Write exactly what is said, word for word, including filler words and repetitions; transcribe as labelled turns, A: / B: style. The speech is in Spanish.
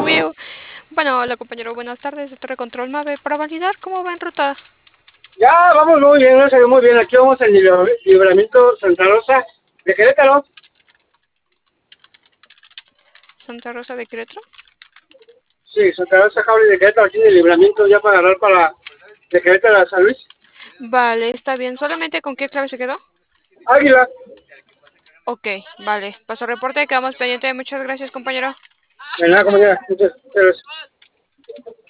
A: Bueno.
B: Uy, bueno, hola compañero, buenas tardes de Torre Control Mave. Para validar cómo va en ruta.
A: Ya, vamos muy bien, no salió muy bien. Aquí vamos al libramiento Santa Rosa de Querétaro.
B: Santa Rosa de Querétaro.
A: Sí, Santa Rosa Cable de Querétaro, aquí en el libramiento ya para agarrar para de Querétaro a San Luis.
B: Vale, está bien. ¿Solamente con qué clave se quedó?
A: Águila.
B: Ok, vale. Paso reporte, quedamos pendiente. Muchas gracias, compañero.
A: De nada, compañera. Muchas gracias.